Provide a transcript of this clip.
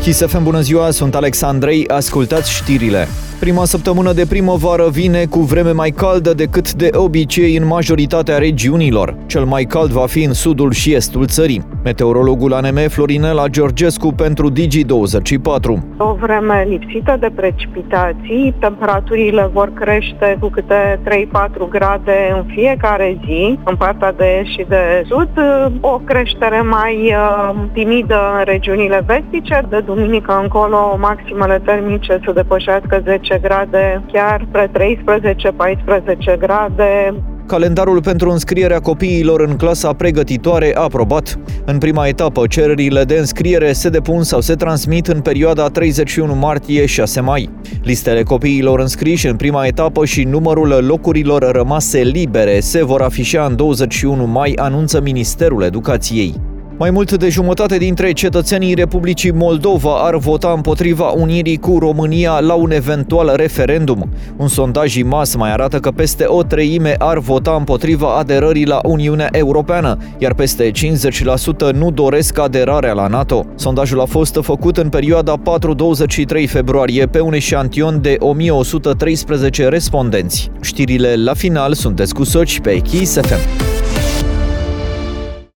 Kiss FM, bună ziua, sunt Alexandrei, ascultați știrile. Prima săptămână de primăvară vine cu vreme mai caldă decât de obicei în majoritatea regiunilor. Cel mai cald va fi în sudul și estul țării. Meteorologul ANM Florinela Georgescu pentru Digi24. O vreme lipsită de precipitații, temperaturile vor crește cu câte 3-4 grade în fiecare zi, în partea de est și de sud, o creștere mai timidă în regiunile vestice. De duminică încolo, maximele termice să depășească 10 grade, chiar spre 13-14 grade. Calendarul pentru înscrierea copiilor în clasa pregătitoare aprobat. În prima etapă, cererile de înscriere se depun sau se transmit în perioada 31 martie-6 mai. Listele copiilor înscriși în prima etapă și numărul locurilor rămase libere se vor afișa în 21 mai, anunță Ministerul Educației. Mai mult de jumătate dintre cetățenii Republicii Moldova ar vota împotriva unirii cu România la un eventual referendum. Un sondaj IMAS mai arată că peste o treime ar vota împotriva aderării la Uniunea Europeană, iar peste 50% nu doresc aderarea la NATO. Sondajul a fost făcut în perioada 4-23 februarie pe un eșantion de 1113 respondenți. Știrile la final sunt cu Soci pe Kiss FM.